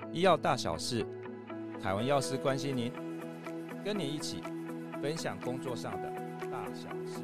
医药大小事，凯文药师关心您，跟你一起分享工作上的大小事。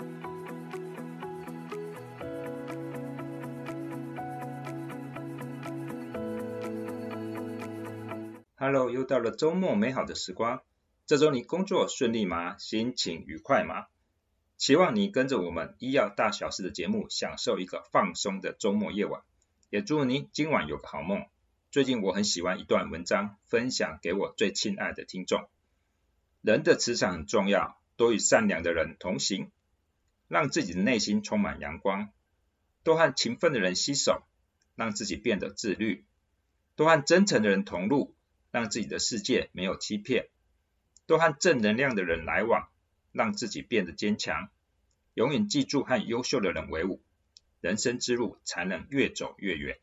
Hello， 又到了周末美好的时光。这周你工作顺利吗？心情愉快吗？期望你跟着我们医药大小事的节目，享受一个放松的周末夜晚。也祝你今晚有个好梦。最近我很喜欢一段文章，分享给我最亲爱的听众。人的磁场很重要，多与善良的人同行，让自己的内心充满阳光；多和勤奋的人携手，让自己变得自律；多和真诚的人同路，让自己的世界没有欺骗；多和正能量的人来往，让自己变得坚强。永远记住和优秀的人为伍，人生之路才能越走越远。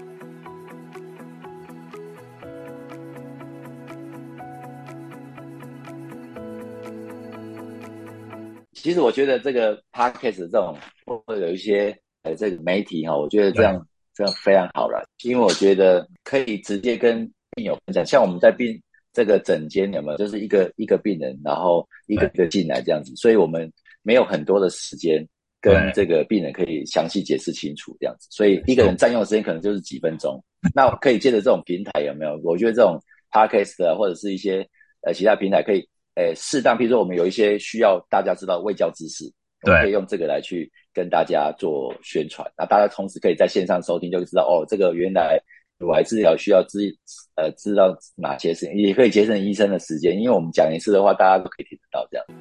其实我觉得这个 podcast 这种会有一些这个媒体我觉得这样非常好了，因为我觉得可以直接跟病友分享，像我们在这个诊间有没有，就是一个病人，然后一个进来这样子，所以我们没有很多的时间跟这个病人可以详细解释清楚这样子，所以一个人占用的时间可能就是几分钟。那可以借着这种平台有没有？我觉得这种 podcast 或者是一些其他平台可以适当，比如说我们有一些需要大家知道卫教知识，我们可以用这个来去跟大家做宣传。那大家同时可以在线上收听，就知道这个原来乳癌治疗需要知道哪些事情，也可以节省医生的时间，因为我们讲一次的话，大家都可以听得到这样。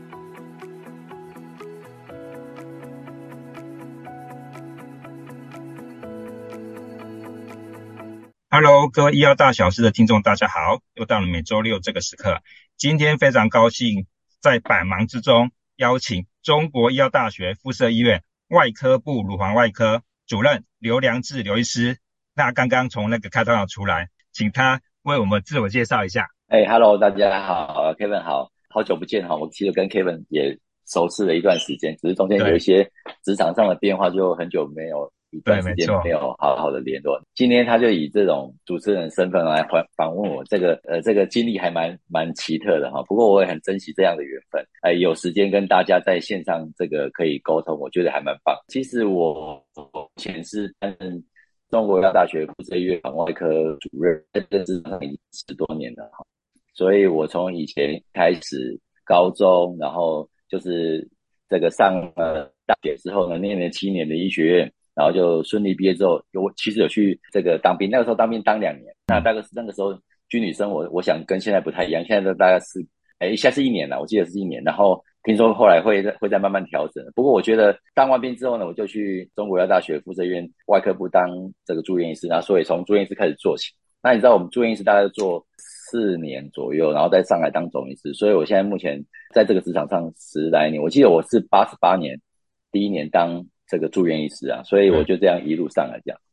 Hello， 各位医药大小事的听众，大家好！又到了每周六这个时刻，今天非常高兴在百忙之中邀请中国医药大学附设医院外科部乳房外科主任刘良志刘医师。那刚刚从那个开刀房出来，请他为我们自我介绍一下。 Hello， 大家好 ，Kevin 好久不见我其实跟 Kevin 也熟识了一段时间，只是中间有一些职场上的变化，就很久没有一段时间没有好好的联络。今天他就以这种主持人身份来访问我，这个经历还蛮奇特的不过我也很珍惜这样的缘分，有时间跟大家在线上这个可以沟通，我觉得还蛮棒。其实我以前是担任中国医药大学附设医院肠外科主任，在这职场上已经10多年了所以我从以前开始高中，然后就是这个上大学之后呢，念了7年的医学院，然后就顺利毕业之后，其实有去这个当兵，那个时候当兵当2年，那大概是那个时候军旅生活，我想跟现在不太一样，现在都大概是现在是1年了，我记得是1年，然后听说后来会再慢慢调整。不过我觉得当完兵之后呢，我就去中国医药大学附设医院外科部当这个住院医师，那所以从住院医师开始做起。那你知道我们住院医师大概做4年左右，然后再上来当总医师，所以我现在目前在这个职场上10来年，我记得我是88年第1年当这个住院医师所以我就这样一路上来这样。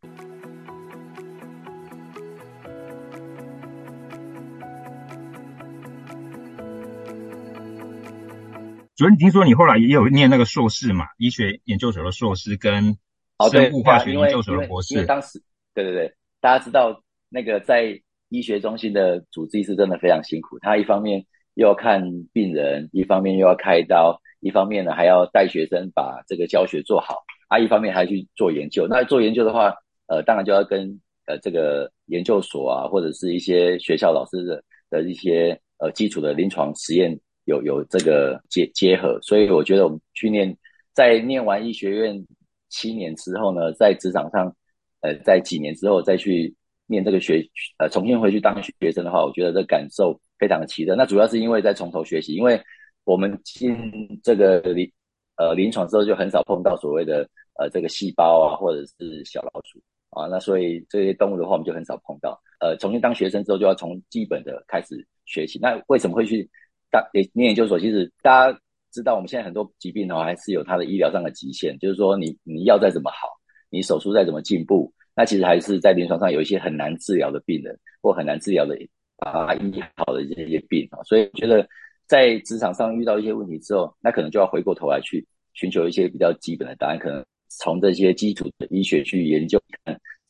主任，听说你后来也有念那个硕士嘛，医学研究所的硕士跟生物化学研究所的博士。 因为当时对，大家知道那个在医学中心的主治医师真的非常辛苦，他一方面又要看病人，一方面又要开刀，一方面呢还要带学生把这个教学做好一方面还去做研究。那做研究的话当然就要跟这个研究所或者是一些学校老师的一些基础的临床实验有这个结合，所以我觉得我们在念完医学院7年之后呢，在职场上在几年之后再去念这个重新回去当学生的话，我觉得这感受非常的奇特。那主要是因为在从头学习，因为我们进这个临床之后就很少碰到所谓的这个细胞或者是小老鼠那所以这些动物的话我们就很少碰到。重新当学生之后就要从基本的开始学习。那为什么会去念研究所？其实大家知道我们现在很多疾病还是有它的医疗上的极限，就是说你药再怎么好，你手术再怎么进步，那其实还是在临床上有一些很难治疗的病人，或很难治疗的把它医好的这些病所以我觉得在职场上遇到一些问题之后，那可能就要回过头来去寻求一些比较基本的答案，可能从这些基础的医学去研究看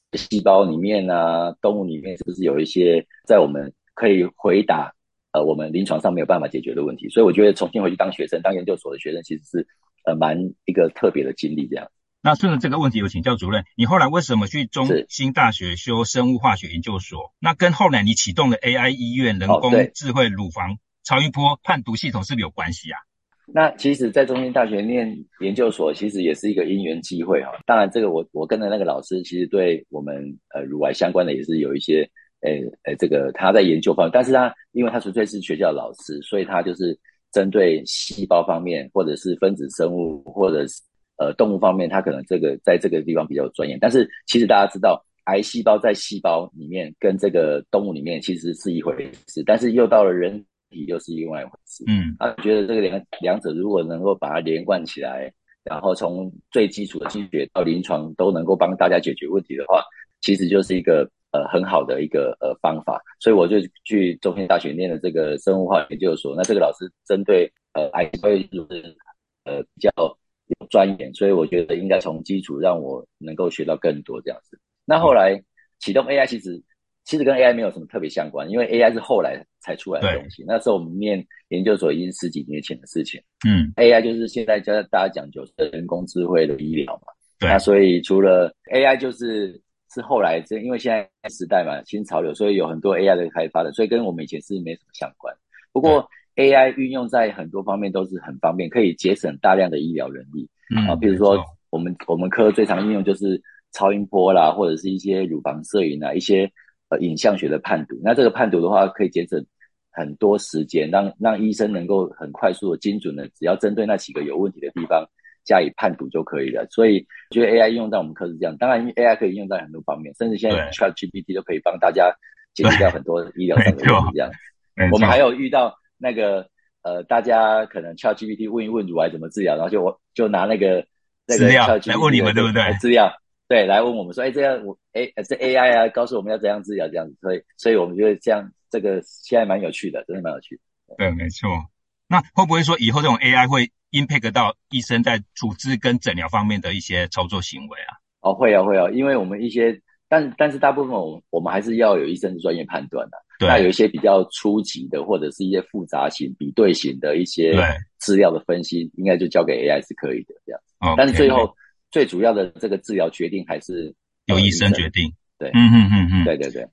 细胞里面啊，动物里面是不是有一些在我们可以回答我们临床上没有办法解决的问题？所以我觉得重新回去当学生，当研究所的学生，其实是蛮一个特别的经历这样。 那顺着这个问题，有请教主任，你后来为什么去中兴大学修生物化学研究所？那跟后来你启动的 AI 医院人工智慧乳房超音波判读系统是不是有关系啊？ 那其实，在中兴大学念研究所，其实也是一个因缘机会哈。当然，这个我跟的那个老师，其实对我们乳癌相关的也是有一些这个他在研究方面，但是他因为他纯粹是学校的老师，所以他就是针对细胞方面，或者是分子生物，或者是动物方面，他可能这个在这个地方比较专业。但是其实大家知道，癌细胞在细胞里面跟这个动物里面其实是一回事，但是又到了人体又是另外一回事。我觉得这个两者如果能够把它连贯起来，然后从最基础的医学到临床都能够帮大家解决问题的话，其实就是一个很好的一个方法。所以我就去中兴大学念的这个生物化研究所。那这个老师针对癌会比较有钻研，所以我觉得应该从基础让我能够学到更多这样子。那后来启动 AI 其实跟 AI 没有什么特别相关，因为 AI 是后来才出来的东西。那时候我们念研究所已经10几年前的事情。AI 就是现在大家讲究的人工智慧的医疗嘛。那所以除了 AI 是后来因为现在时代嘛，新潮流，所以有很多 AI 的开发的，所以跟我们以前是没什么相关。不过 AI 运用在很多方面都是很方便，可以节省大量的医疗人力。比如说我们科最常应用就是超音波啦，或者是一些乳房摄影啊，一些影像学的判读。那这个判读的话，可以节省很多时间，让医生能够很快速的、精准的，只要针对那几个有问题的地方加以判读就可以了。所以我觉得 AI 应用在我们科是这样。当然 AI 可以应用在很多方面，甚至现在 ChatGPT 都可以帮大家解决掉很多医疗上的问题这样。我们还有遇到那个大家可能 ChatGPT 问一问乳癌怎么治疗，然后就拿那个资料来问你们，对不对？ 资料对来问我们说，这样这 AI 啊，告诉我们要怎样治疗这样子，所以我们觉得这样这个现在蛮有趣的，真的蛮有趣的。 对，没错。那会不会说以后这种 AI 会 impact 到医生在处置跟诊疗方面的一些操作行为啊？ 会啊，因为我们一些但是大部分我们还是要有医生的专业判断的。那有一些比较初级的，或者是一些复杂型、比对型的一些资料的分析，应该就交给 AI 是可以的这样。但是最后最主要的这个治疗决定还是由医生决定。 对，对。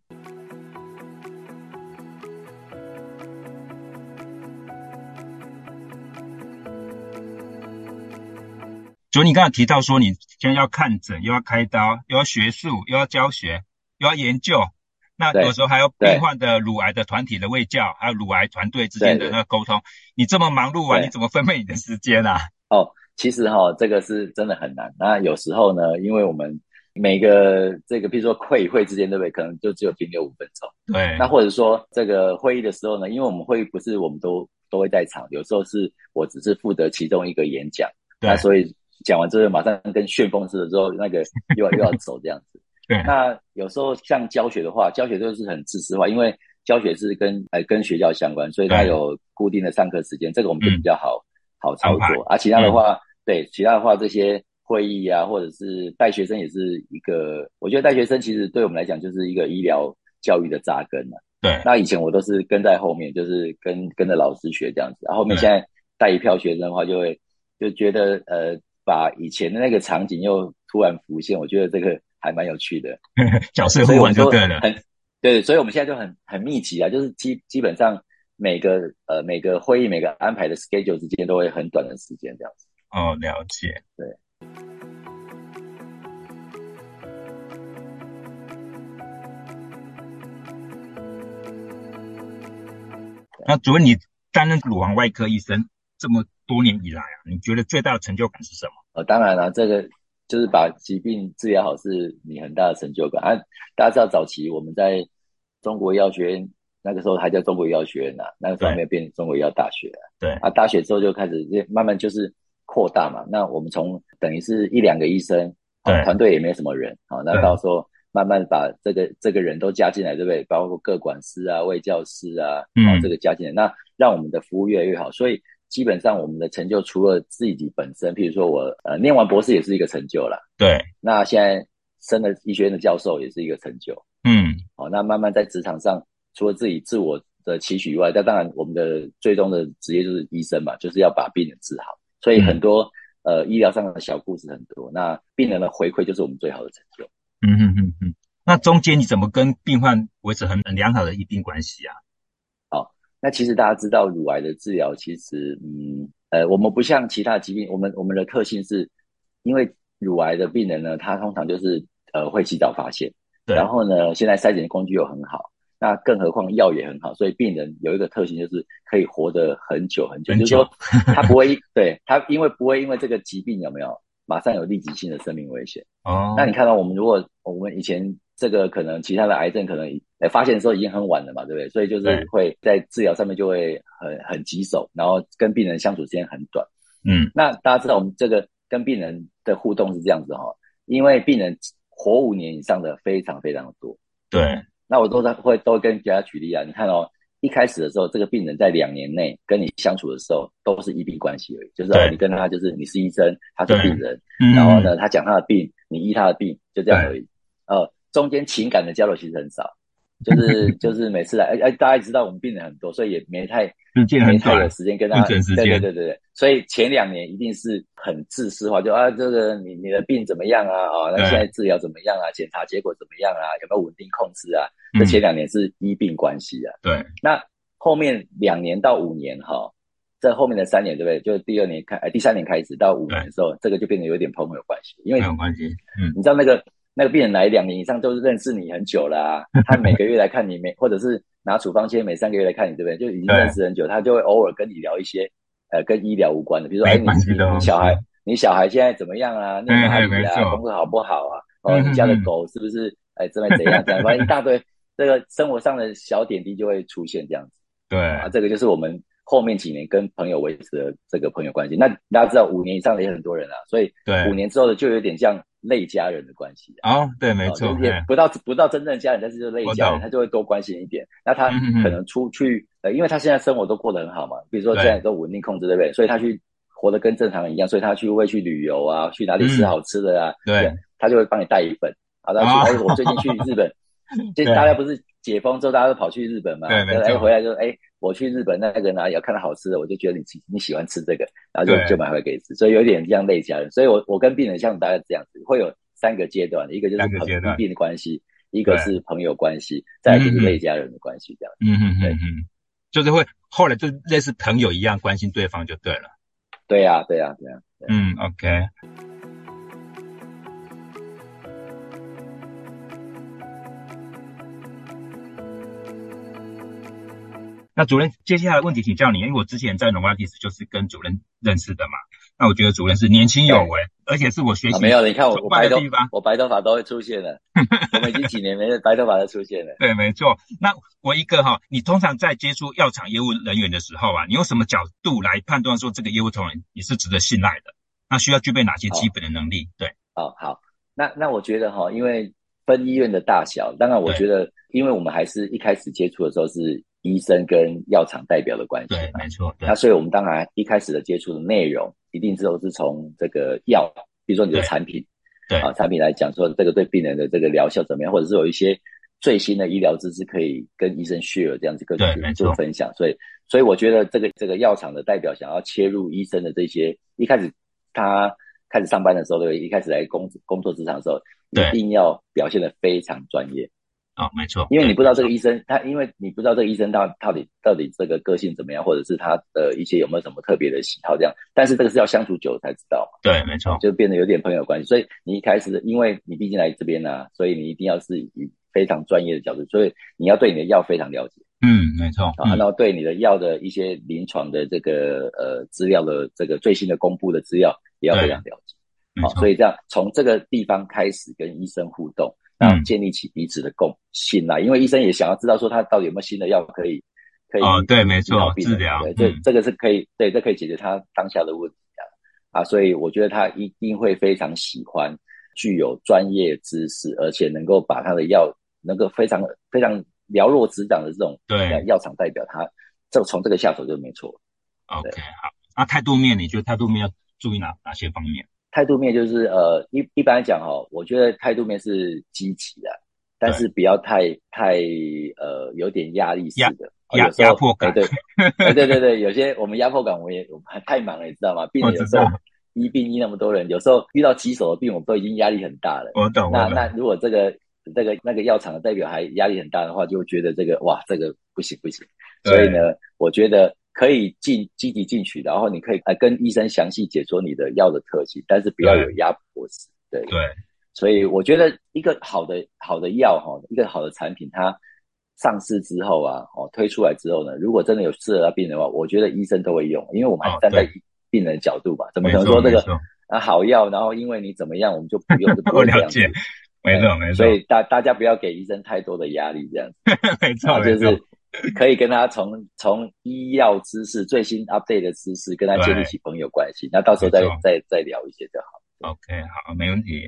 就你刚才提到说，你现在要看诊，又要开刀，又要学术，又要教学，又要研究。那有时候还有病患的乳癌的团体的卫教，还有乳癌团队之间的那个沟通。你这么忙碌啊，你怎么分配你的时间啊？ 其实这个是真的很难。那有时候呢，因为我们每个这个，比如说会与会之间，对不对？可能就只有停留5分钟。 对。 那或者说这个会议的时候呢，因为我们会议不是我们都会在场，有时候是我只是负责其中一个演讲。那所以讲完之后，马上跟旋风似的之后，那个又要走这样子。 对。 那有时候像教学的话，教学就是很自私化，因为教学是跟学校相关，所以它有固定的上课时间，这个我们就比较好操作。其他的话，其他的话这些会议啊，或者是带学生也是一个，我觉得带学生其实对我们来讲就是一个医疗教育的扎根啊。 对。 那以前我都是跟在后面，就是跟着老师学这样子，然后后面现在带一票学生的话，就觉得把以前的那个场景又突然浮现，我觉得这个还蛮有趣的。 角色互换就对了。 对，所以我们现在就很密集啊，就是基本上每个会议每个安排的 schedule 之间都会很短的时间这样子。 了解。 对。 那主任，你担任乳房外科医生这么多年以来啊，你觉得最大的成就感是什么？ 当然了，这个就是把疾病治疗好是你很大的成就感啊。大家知道早期我们在中国医药学院，那个时候还叫中国医药学院那个时候还没有变中国医药大学对。 大学之后就开始慢慢就是扩大嘛。那我们从等于是1-2个医生，团队也没什么人，那到时候慢慢把这个人都加进来，对不对？包括个管师啊、卫教师啊，这个加进来，那让我们的服务越来越好。所以基本上我们的成就除了自己本身，譬如说我念完博士也是一个成就啦。 对。 那现在升了医学院的教授也是一个成就。那慢慢在职场上，除了自己自我的期许以外，但当然我们的最终的职业就是医生嘛，就是要把病人治好。所以很多医疗上的小故事很多，那病人的回馈就是我们最好的成就。 那中间你怎么跟病患维持很良好的医病关系啊？ 那其实大家知道乳癌的治疗，其实我们不像其他疾病，我们的特性是，因为乳癌的病人呢，他通常就是会及早发现，然后呢，现在筛检工具又很好，那更何况药也很好，所以病人有一个特性就是可以活得很久很久，就是说他不会对他不会因为这个疾病有没有马上有立即性的生命危险。那你看到我们以前这个可能其他的癌症可能发现的时候已经很晚了嘛，对不对？所以就是会在治疗上面就会很棘手，然后跟病人相处时间很短。那大家知道我们这个跟病人的互动是这样子因为病人活5年以上的非常非常的多。 对， 那我都会跟大家举例啊，你看一开始的时候，这个病人在2年内跟你相处的时候都是医病关系而已，就是你跟他就是你是医生，他是病人，然后呢他讲他的病，你医他的病，就这样而已。中间情感的交流其实很少，就是每次来大家知道我们病人很多，所以也没太有时间跟他对，所以前2年一定是很自私化，就这个你的病怎么样啊那现在治疗怎么样啊，检查结果怎么样啊，有没有稳定控制啊，这前2年是医病关系啊。 对， 那后面2年到5年这后面的3年对不对，就第3年开始到5年的时候，这个就变得有点朋友关系，因为朋友关系你知道那个病人来2年以上都是认识你很久啦他每个月来看你或者是拿处方签每3个月来看你，对不对？就已经认识很久，他就会偶尔跟你聊一些跟医疗无关的，比如说你小孩现在怎么样啊，念哪里啊，功课好不好啊，你家的狗是不是怎样反正一大堆这个生活上的小点滴就会出现这样子。 对这个就是我们后面几年跟朋友维持的这个朋友关系。那大家知道5年以上的也很多人所以5年之后的就有点像类家人的关系对，没错， 就是也不到真正的家人，但是就是类家人，他就会多关心一点。那他可能出去因为他现在生活都过得很好嘛，比如说现在都稳定控制，对不对？所以他去活得跟正常人一样，所以他会去旅游啊，去哪里吃好吃的对， 他就会帮你带一份我最近去日本大家不是解封之后大家都跑去日本嘛，对，回来就我去日本那个哪里有看到好吃的，我就觉得你喜欢吃这个，然后就买回来给你吃，所以有点像类家人。所以我跟病人相处大概这样子，会有3个阶段，一个就是医病的关系，一个是朋友关系，再来就是类家人的关系这样。 就是会后来就类似朋友一样关心对方就对了。 对啊。 OK。那主任，接下来的问题请教你，因为我之前在 Novartis 就是跟主任认识的嘛。那我觉得主任是年轻有为，而且是我学习没有，你看我白头发都会出现了，我们已经几年没白头发都出现了。 对，没错。那我一个你通常在接触药厂业务人员的时候你用什么角度来判断说这个业务同仁你是值得信赖的？那需要具备哪些基本的能力？对， 好，那我觉得因为分医院的大小，当然我觉得，因为我们还是一开始接触的时候是医生跟药厂代表的关系， 对，没错。 那所以我们当然一开始的接触的内容，一定都是从这个药，比如说你的产品， 对产品来讲说这个对病人的这个疗效怎么样，或者是有一些最新的医疗知识可以跟医生 share 这样子跟做分享。所以我觉得这个药厂的代表想要切入医生的这些，一开始他开始上班的时候，对，一开始来工作职场的时候，一定要表现得非常专业。 没错， 因为你不知道这个医生，因为你不知道这个医生到底这个个性怎么样，或者是他的一些有没有什么特别的喜好这样。但是这个是要相处久了才知道嘛。 对，没错， 就变得有点朋友关系。所以你一开始，因为你毕竟来这边所以你一定要是以非常专业的角度，所以你要对你的药非常了解。 没错。 然后对你的药的一些临床的这个资料的这个最新的公布的资料也要非常了解。所以这样从这个地方开始跟医生互动。然后建立起彼此的信赖，因为医生也想要知道说他到底有没有新的药可以对，没错，治疗， 这个是可以，对，这可以解决他当下的问题所以我觉得他一定会非常喜欢具有专业知识，而且能够把他的药能够非常非常了若指掌的这种药厂代表，他从这个下手就没错。 OK， 好。那态度面，你觉得态度面要注意哪些方面？ 态度面就是一般来讲我觉得态度面是积极的，但是不要太有点压力式的，有时候压迫感。 对，有些我们压迫感我们太忙了，你知道吗？病人有时候医病医那么多人，有时候遇到棘手的病，我们都已经压力很大了。 我懂。 那如果那个药厂的代表还压力很大的话，就觉得这个不行。所以呢，我觉得可以积极进取，然后你可以跟医生详细解说你的药的特性，但是不要有压迫式。对。所以我觉得一个好的药一个好的产品，它上市之后啊，推出来之后呢，如果真的有适合到病人的话，我觉得医生都会用，因为我们还站在病人的角度吧，怎么可能说这个好药，然后因为你怎么样我们就不用，就不会这样子。 没错。 所以大家不要给医生太多的压力，这样子。 没错。 就是可以跟他从医药知识最新 update 的知识跟他建立起朋友关系，那到时候再聊一些就好。 OK， 好，没问题。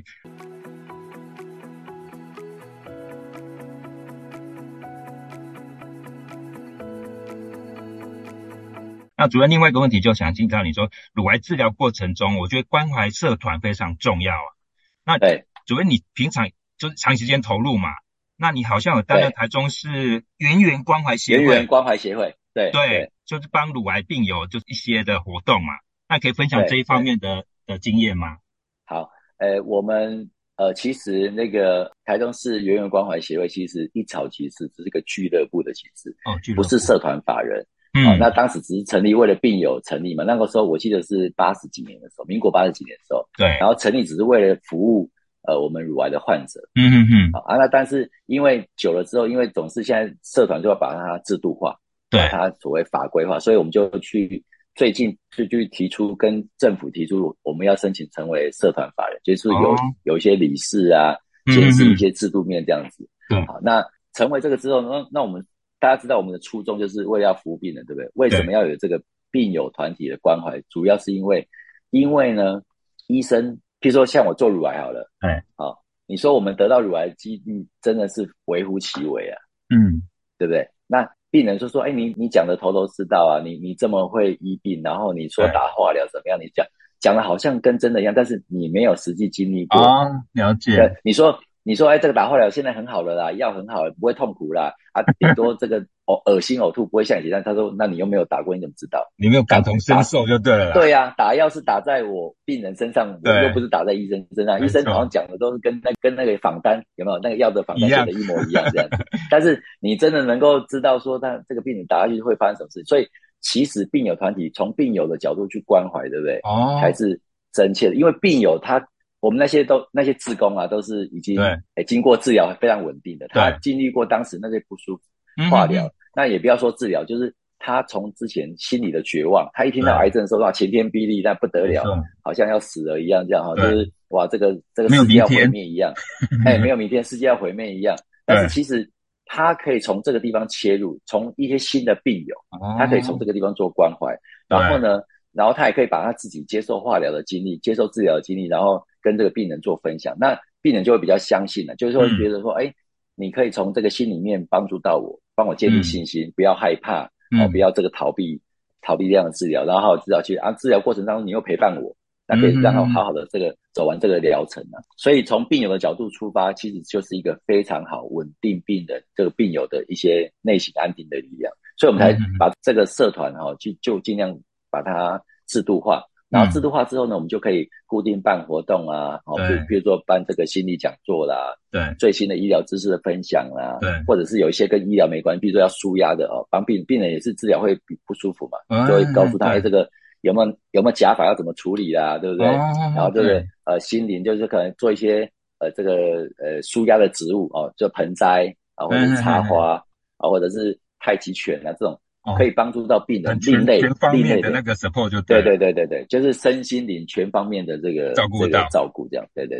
那主任另外一个问题就想请教你说，乳癌治疗过程中，我觉得关怀社团非常重要啊。那主任你平常就是长时间投入嘛，那你好像有担任台中市圆圆关怀协会，对，就是帮乳癌病友就是一些的活动嘛，那可以分享这一方面的经验吗？ 好，我们其实那个台中市圆圆关怀协会其实一早其实只是个俱乐部的形式，不是社团法人。那当时只是成立为了病友成立嘛，那个时候我记得是80几年的时候，民国80几年的时候， 对， 然后成立只是为了服务我们乳癌的患者。那但是因为久了之后，因为总是现在社团就要把它制度化，把它所谓法规化，所以我们就最近去提出跟政府提出我们要申请成为社团法人，就是有一些理事啊，建设一些制度面这样子。好，那成为这个之后呢，那我们大家知道我们的初衷就是为了要服务病人，对不对？为什么要有这个病友团体的关怀？主要是因为呢，医生譬如说像我做乳癌好了，你说我们得到乳癌几率真的是微乎其微啊，对不对？那病人就说，你讲的头头是道啊，你这么会医病，然后你说打化疗怎么样？你讲的好像跟真的一样，但是你没有实际经历过。 了解。 对，你说这个打化疗现在很好了啦，药很好了，不会痛苦啦，顶多这个恶心呕吐不会像以前。但他说，那你又没有打过，你怎么知道？ 你没有感同身受就对了啦。 对啊，打药是打在我病人身上，我又不是打在医生身上。医生好像讲的都是跟那个访单有没有那个药的访单写的一模一样这样子。但是你真的能够知道说他这个病人打下去会发生什么事，所以其实病友团体从病友的角度去关怀，对不对？才是真切的，因为病友我们那些志工啊，都是已经经过治疗非常稳定的，他经历过当时那些不舒服化疗，那也不要说治疗，就是他从之前心里的绝望，他一听到癌症的时候，晴天霹雳，那不得了，好像要死了一样，这样就是哇，这个世界要毁灭一样，没有明天，世界要毁灭一样。但是其实他可以从这个地方切入，从一些新的病友，他可以从这个地方做关怀，然后他也可以把他自己接受化疗的经历、接受治疗的经历，然后跟这个病人做分享，那病人就会比较相信了，就是说觉得说，你可以从这个心里面帮助到我，帮我建立信心，不要害怕，不要这个逃避这样的治疗，然后好好治疗去治疗过程当中你又陪伴我，那可以让他好好的这个走完这个疗程啊。所以从病友的角度出发，其实就是一个非常好稳定病人这个病友的一些内心安定的力量，所以我们才把这个社团就尽量把它制度化，然后制度化之后呢，我们就可以固定办活动啊，比如说办这个心理讲座啦，最新的医疗知识的分享啦，或者是有一些跟医疗没关系，比如说要舒压的帮病人也是治疗会不舒服嘛，就会告诉他这个有没有假法要怎么处理啦，对不对？然后这个心灵就是可能做一些这个舒压的植物就盆栽或者是插花或者是太极拳啊这种。可以帮助到病人全方面的那个 support 就对，就是身心灵全方面的这个照顾这样，对。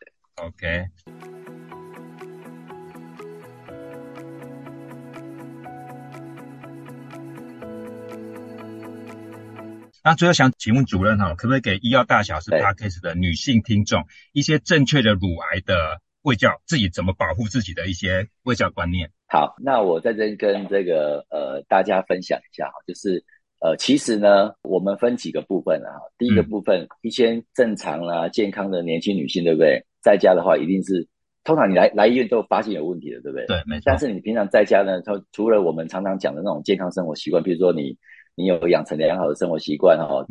OK。那最后想请问主任可不可以给医药大小事 Podcast 的女性听众一些正确的乳癌的卫教，自己怎么保护自己的一些卫教观念？ 好，那我在这跟这个大家分享一下就是其实呢，我们分几个部分啊。第一个部分，一些正常啦、健康的年轻女性，对不对？在家的话，一定是通常你来医院都发现有问题的，对不对？ 对，没错。 但是你平常在家呢，除了我们常常讲的那种健康生活习惯，比如说你有养成良好的生活习惯哦，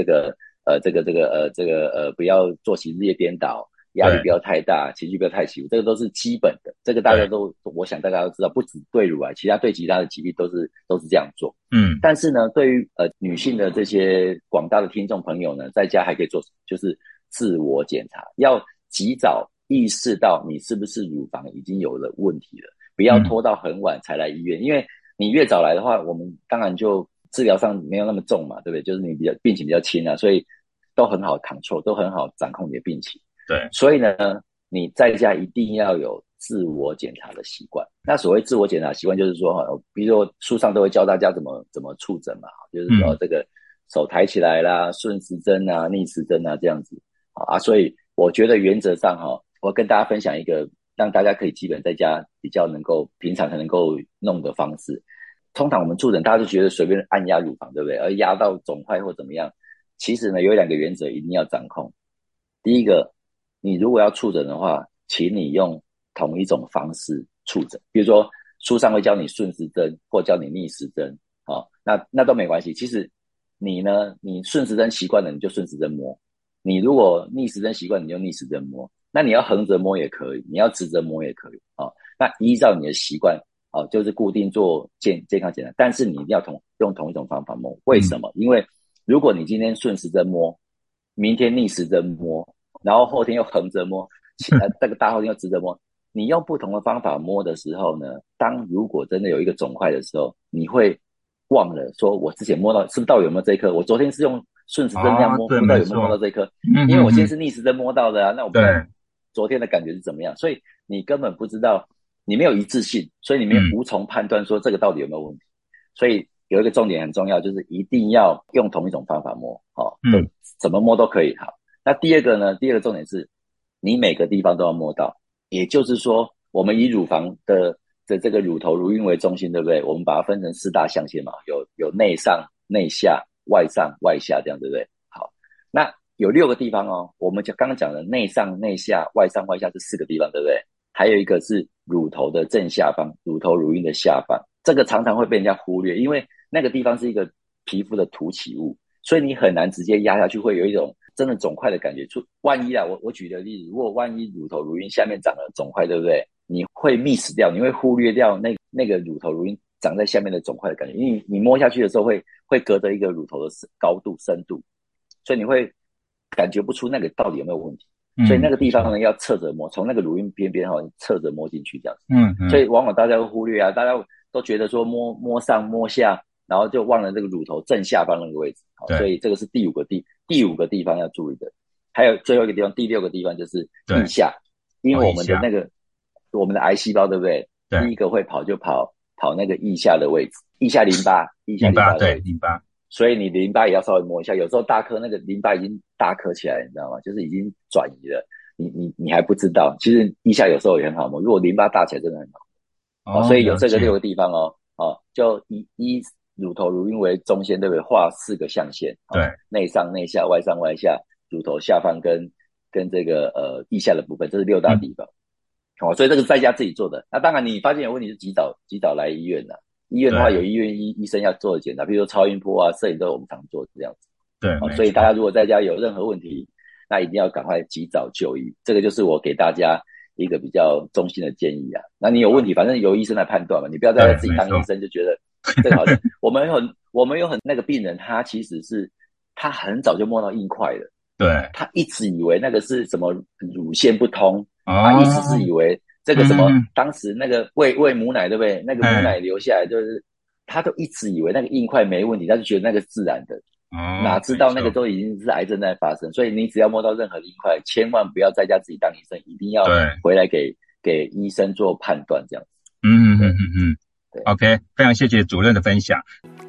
不要作息日夜颠倒，压力不要太大，情绪不要太起伏，这个都是基本的。这个大家都，我想大家都知道，不止对乳癌，对其他的疾病都是这样做。但是呢，对于女性的这些广大的听众朋友呢，在家还可以做什么？就是自我检查，要及早意识到你是不是乳房已经有了问题了，不要拖到很晚才来医院，因为你越早来的话，我们当然就治疗上没有那么重嘛，对不对？就是你病情比较轻啊，所以都很好 control， 都很好掌控你的病情。 对， 所以呢，你在家一定要有自我检查的习惯。那所谓自我检查习惯，就是说，比如说书上都会教大家怎么触诊嘛，就是说这个手抬起来啦，顺时针啊、逆时针啊这样子啊。所以我觉得原则上我跟大家分享一个让大家可以基本在家比较能够平常能够弄的方式。通常我们触诊，大家就觉得随便按压乳房，对不对？而压到肿块或怎么样，其实呢有2个原则一定要掌控。第一个，你如果要触诊的话，请你用同一种方式触诊，比如说书上会教你顺时针或教你逆时针，那都没关系。其实你顺时针习惯了，你就顺时针摸；你如果逆时针习惯，你就逆时针摸。那你要横着摸也可以，你要直着摸也可以那依照你的习惯就是固定做健康检查，但是你一定要用同一种方法摸。为什么？因为如果你今天顺时针摸，明天逆时针摸，然后后天又横着摸，这个大后天又直着摸，你用不同的方法摸的时候呢，如果真的有一个肿块的时候，你会忘了说我之前摸到是不是到底有没有这一颗？我昨天是用顺时针这样摸，不知道有没有摸到这一颗？因为我今天是逆时针摸到的啊，那我不知道昨天的感觉是怎么样，所以你根本不知道，你没有一致性，所以你无从判断说这个到底有没有问题。所以有一个重点很重要，就是一定要用同一种方法摸，怎么摸都可以。好，那第二个重点是，你每个地方都要摸到，也就是说，我们以乳房的这个乳头乳晕为中心，对不对？我们把它分成4大象限嘛，有内上、内下、外上、外下，这样对不对？好，那有6个地方我们就刚刚讲的内上、内下、外上、外下这4个地方，对不对？还有一个是乳头的正下方，乳头乳晕的下方，这个常常会被人家忽略，因为那个地方是一个皮肤的凸起物，所以你很难直接压下去，会有一种真的肿块的感觉。万一我举个例子，如果万一乳头乳晕下面长了肿块，对不对？你会 miss 掉，你会忽略掉那个乳头乳晕长在下面的肿块的感觉，因为你摸下去的时候会隔着一个乳头的高度深度，所以你会感觉不出那个到底有没有问题。所以那个地方呢要侧着摸，从那个乳晕边边侧着摸进去这样子。所以往往大家会忽略大家都觉得说摸上摸下，然后就忘了这个乳头正下方那个位置。所以这个是第五个地方要注意的。还有最后一个地方，第6个地方就是腋下，因为我们的我们的癌细胞，对不对？第一个会跑那个腋下的位置，腋下淋巴对淋巴。 所以你淋巴也要稍微摸一下，有时候大颗那个淋巴已经大颗起来，你知道吗？就是已经转移了，你还不知道。其实腋下有时候也很好摸，如果淋巴大起来真的很好。所以有这个6个地方就以乳头乳晕为中心，对不对？画4个象限， 对， 内上内下外上外下，乳头下方跟这个腋下的部分，这是6大地方。所以这个在家自己做的。那当然你发现有问题就及早来医院了。医院的话有医院医生要做的检查，比如说超音波啊、摄影都有我们常做这样子。 对， 所以大家如果在家有任何问题，那一定要赶快及早就医。这个就是我给大家一个比较中心的建议啊。那你有问题，反正由医生来判断嘛，你不要在自己当医生就觉得这个好像。我们有很那个病人，他其实是他很早就摸到硬块了， 对， 他一直以为那个是什么乳腺不通，他一直是以为这个什么当时那个喂母奶，对不对？那个母奶流下来，就是他都一直以为那个硬块没问题，他就觉得那个自然的。哪知道那个都已经是癌症在发生。所以你只要摸到任何硬块，千万不要在家自己当医生，一定要回来给医生做判断这样子。 OK， 非常谢谢主任的分享。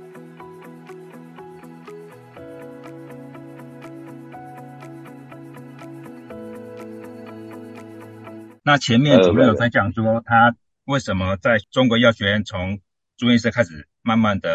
那前面主任有分享说他为什么在中国药学院从住院医师开始慢慢的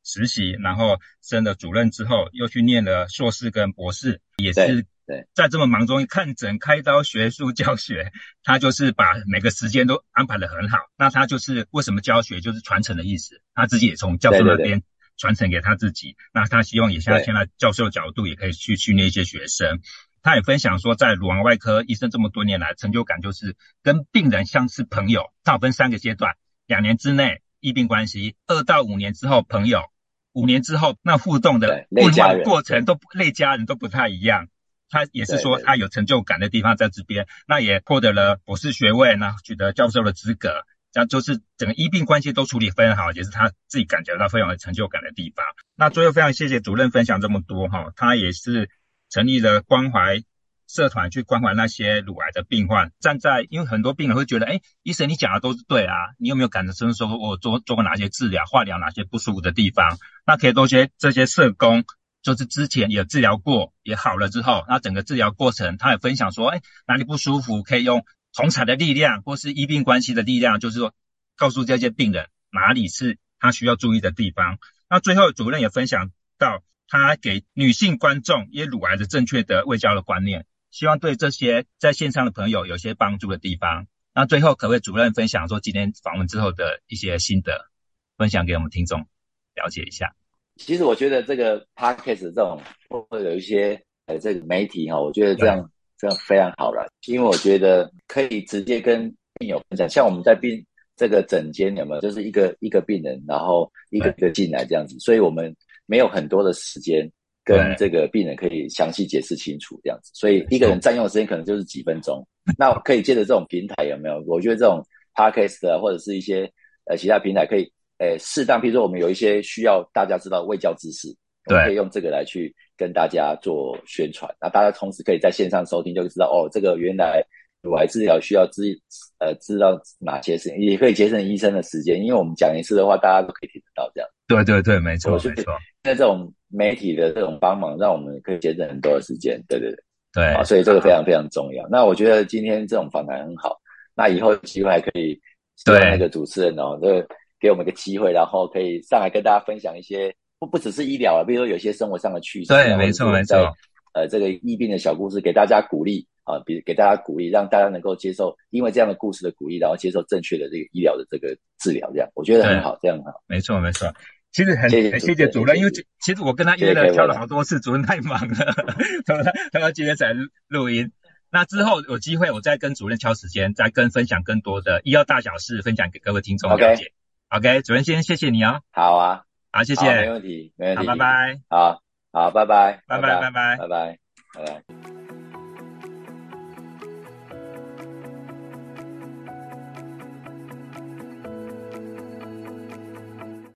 实习，然后升了主任之后，又去念了硕士跟博士，也是在这么忙中看诊、开刀、学术、教学，他就是把每个时间都安排得很好。那他就是为什么教学就是传承的意思，他自己也从教授那边传承给他自己。那他希望也现在教授的角度也可以去训练一些学生。他也分享说，在乳房外科医生这么多年来，成就感就是跟病人像是朋友。他有分3个阶段，2年之内医病关系，2到5年之后朋友，5年之后那互动的问话的过程都类家人都不太一样。他也是说他有成就感的地方在这边，那也获得了博士学位，那取得教授的资格，这样就是整个医病关系都处理非常好，也是他自己感觉到非常有成就感的地方。那最后非常谢谢主任分享这么多哈，他也是成立了关怀社团去关怀那些乳癌的病患，因为很多病人会觉得医生你讲的都是对啊，你有没有感受说我做过哪些治疗，化疗哪些不舒服的地方，那可以多些这些社工就是之前也治疗过也好了之后，那整个治疗过程他也分享说哪里不舒服可以用同侪的力量或是医病关系的力量，就是说告诉这些病人哪里是他需要注意的地方。那最后主任也分享到他给女性观众也乳癌的正确的卫教的观念，希望对这些在线上的朋友有些帮助的地方。那最后可不可以主任分享说今天访问之后的一些心得，分享给我们听众了解一下。 其实我觉得这个 podcast 这种会有一些这个媒体我觉得这样非常好了，因为我觉得可以直接跟病友分享，像我们在这个诊间有没有就是一个病人，然后一个进来这样子，所以我们没有很多的时间跟这个病人可以详细解释清楚这样子，所以一个人占用的时间可能就是几分钟。那可以借着这种平台有没有？我觉得这种 podcast 或者是一些其他平台可以适当，比如说我们有一些需要大家知道卫教知识，我们可以用这个来去跟大家做宣传。那大家同时可以在线上收听，就知道这个原来乳癌治疗需要知道哪些事情，也可以节省医生的时间，因为我们讲一次的话，大家都可以听得到这样。 对对对，没错没错。 那这种媒体的这种帮忙，让我们可以节省很多的时间。对对对。对，所以这个非常非常重要。那我觉得今天这种访谈很好，那以后有机会还可以希望那个主持人给我们一个机会，然后可以上来跟大家分享一些不只是医疗比如说有些生活上的趣事。 对，没错没错。 这个疫病的小故事，给大家鼓励给大家鼓励，让大家能够接受，因为这样的故事的鼓励，然后接受正确的这个医疗的这个治疗，这样我觉得很好，这样很好。 没错没错。其实很谢谢主任，因为其实我跟他约了挑了好多次，主任太忙了，他要今天才录音。那之后有机会我再跟主任挑时间，再分享更多的医药大小事，分享给各位听众了解。OK， 主任先谢谢你哦。 好啊， 好，谢谢。 没问题，没问题。 好，拜拜。 好，拜拜， 拜拜，拜拜， 拜拜，拜拜。